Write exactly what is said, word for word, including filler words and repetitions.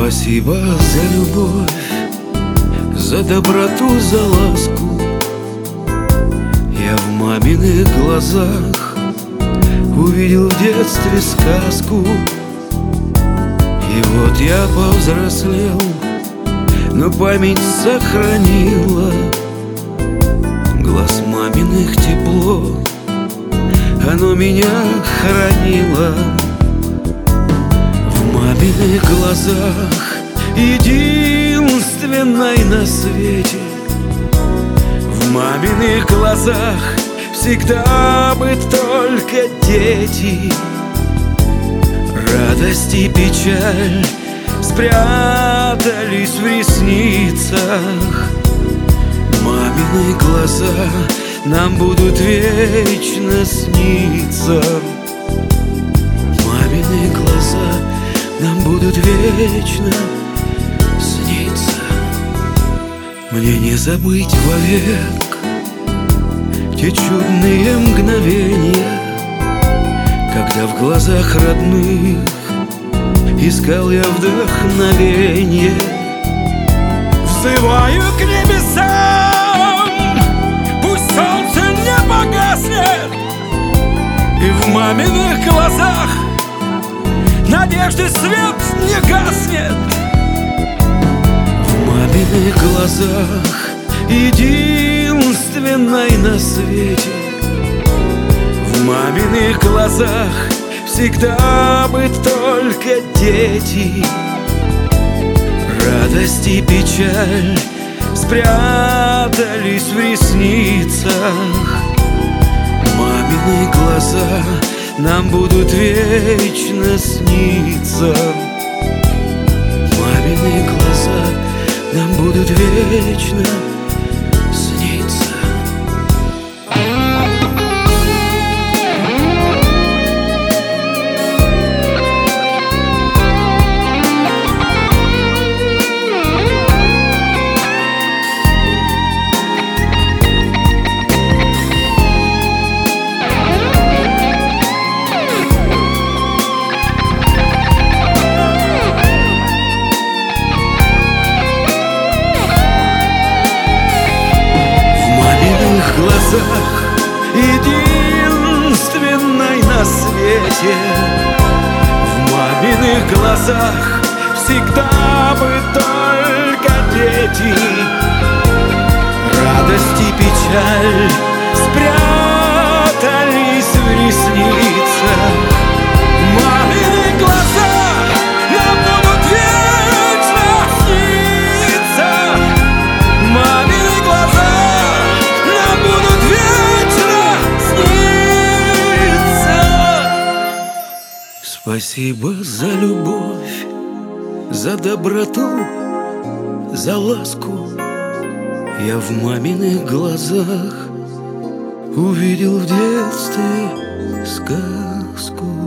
Спасибо за любовь, за доброту, за ласку. Я в маминых глазах увидел в детстве сказку. И вот я повзрослел, но память сохранила глаз маминых тепло, оно меня хранило. В маминых глазах, единственной на свете, в маминых глазах всегда бы только дети. Радость и печаль спрятались в ресницах. Мамины глаза нам будут вечно сниться. Мамины глаза нам будут вечно сниться. Мне не забыть вовек те чудные мгновения, когда в глазах родных искал я вдохновенье. Взываю к небесам, пусть солнце не погаснет, и в маминых глазах надежды свет не гаснет. В маминых глазах, единственной на свете, в маминых глазах всегда бы только дети. Радость и печаль спрятались в ресницах. Мамины глаза нам будут вечно сниться. Мамины глаза нам будут вечно сниться. Единственной на свете, в маминых глазах всегда бы только дети. Радость и печаль спрятались в ресницах. Мамины глаза нам будут вечно сниться. Мамины глаза спасибо за любовь, за доброту, за ласку. Я в маминых глазах увидел в детстве сказку.